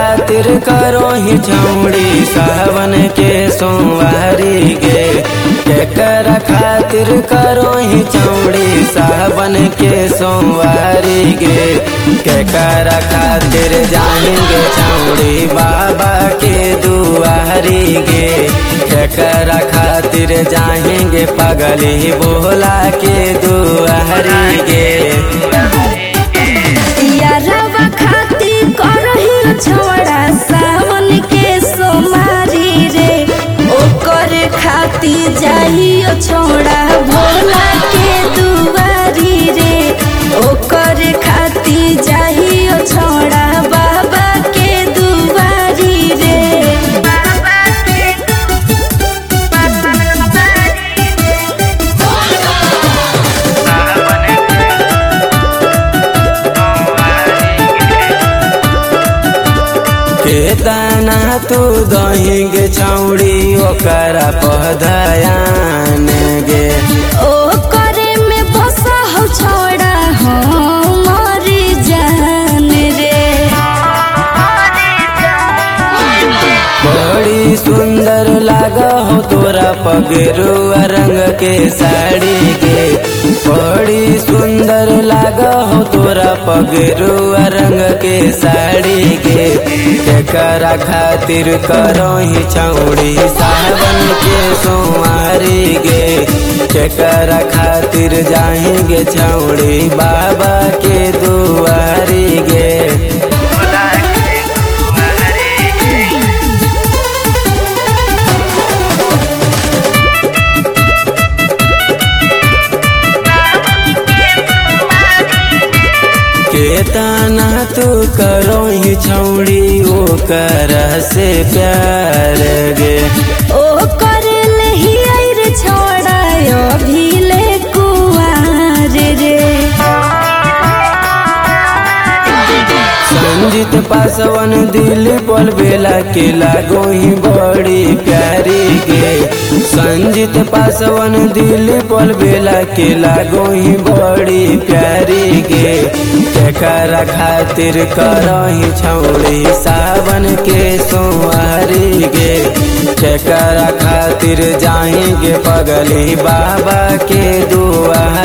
खातिर करो ही छौड़ी सावन के सोमवारी गे। केकरा खातिर करो ही छौड़ी सावन के सोमवारी गे। केकरा खातिर जाएंगे छौड़ी बाबा के दुआरी गे। केकरा खातिर जाएंगे पगली भोला के दुआरी गे। यारवा खातिर करही छोड़ा सावन के सोमारी रे। ओकर खातिर जाइयो छोड़ा भोला के दुआरी रे। ओकर खातिर जाइयो छोड़ा बाबा के दुआरी रे। केतना तू दहीगे छौड़ी ओकरा पधयान गे। ओ करे में बसा हो छोड़ा हमारी जान रे। बड़ी सुंदर लागा हो तोरा पगरुआ रंग के साड़ी गे। बड़ी सुंदर लागा हो तोरा पगरुआ रंग के साड़ी गे। केकरा खातिर करो ही छौड़ी सावन के सोमवारी गे। केकरा खातिर जाएंगे छौड़ी बाबा के दुआरी गे। केतना तू करो ही छौड़ी ओकर से प्यार गे। ओ करे ले ही आइर छोड़ा अभी ले कुआर रे। संजीत पासवन दिल पल बेला के लागो ही बड़ी प्यारी गे। संजीत पासवन दिल पल बेला के लागो ही बड़ी प्यारी गे। केकरा खातिर करो ही छौड़ी सावन के सोमवारी गे। केकरा खातिर जाएंगे पगली बाबा के दुआ